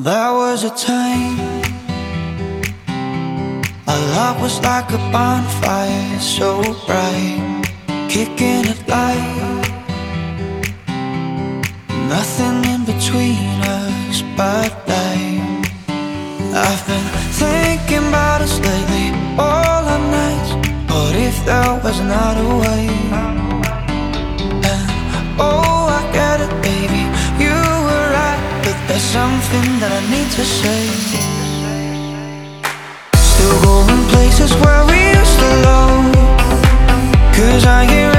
There was a time our love was like a bonfire, so bright, kicking it light. Nothing in between us but light. I've been thinking about us lately, all our nights. What if there was another way? And oh, I get it, baby, you were right, but there's something that I need to say. Still going places where we used to love, 'cause I hear